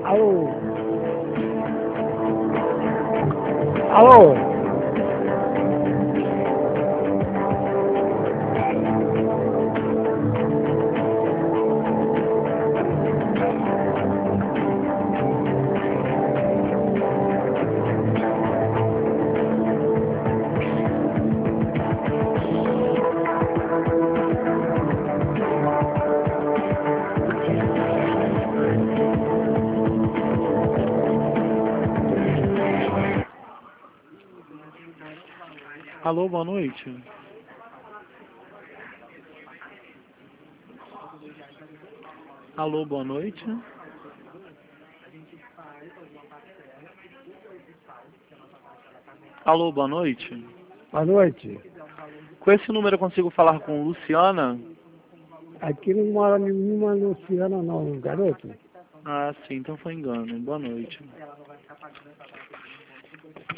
Alô? Alô? Alô, boa noite. Alô, boa noite. Alô, boa noite. Boa noite. Com esse número eu consigo falar com Luciana? Aqui não mora nenhuma Luciana não, garoto. Ah, sim, então foi engano. Boa noite.